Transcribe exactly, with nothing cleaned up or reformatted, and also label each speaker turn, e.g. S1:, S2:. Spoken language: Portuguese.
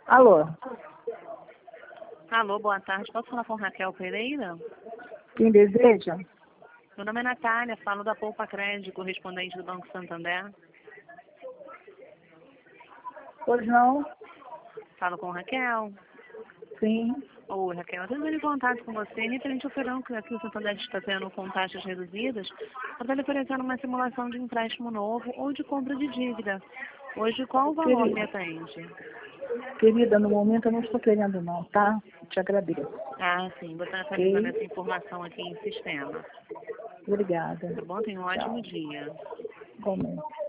S1: Alô?
S2: Alô, boa tarde. Posso falar com Raquel Pereira?
S1: Quem deseja?
S2: Meu nome é Natália, falo da Poupa Crédito, correspondente do Banco Santander.
S1: Pois não?
S2: Falo com Raquel.
S1: Sim.
S2: Oi, Raquel, eu estou em contato com você referente ao feirão que aqui o Santander está tendo com taxas reduzidas, para lhe oferecer uma simulação de empréstimo novo ou de compra de dívida. Hoje, qual o valor
S1: Querida,
S2: me atende?
S1: querida, no momento eu não estou querendo não, tá? Te agradeço.
S2: Ah, sim, vou estar atualizando
S1: Ok?
S2: essa informação aqui em sistema.
S1: Obrigada.
S2: Tá bom? Tenha um ótimo
S1: Tchau.
S2: dia.
S1: Igualmente.